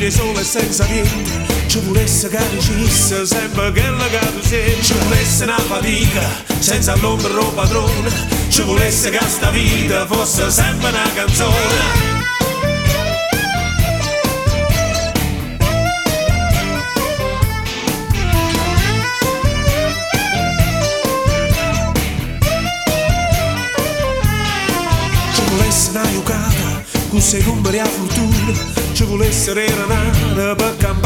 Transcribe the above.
di sole e senza niente. Ci volesse che dicesse sempre che la tu sei. Ci volesse una fatica senza l'ombra o padrone. Ci volesse che sta vita fosse sempre una canzone. Ci volesse una giocata con sei numeri a fortuna. Ci volesse renare per campare